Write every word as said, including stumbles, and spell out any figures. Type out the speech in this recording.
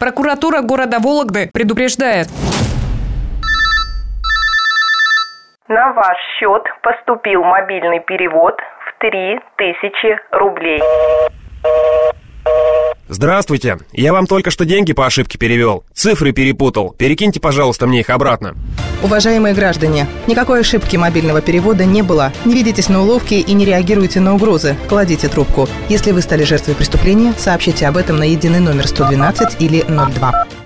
Прокуратура города Вологды предупреждает. На ваш счет поступил мобильный перевод в три тысячи рублей. Здравствуйте. Я вам только что деньги по ошибке перевел. Цифры перепутал. Перекиньте, пожалуйста, мне их обратно. Уважаемые граждане, никакой ошибки мобильного перевода не было. Не ведитесь на уловки и не реагируйте на угрозы. Кладите трубку. Если вы стали жертвой преступления, сообщите об этом на единый номер сто двенадцать или ноль два.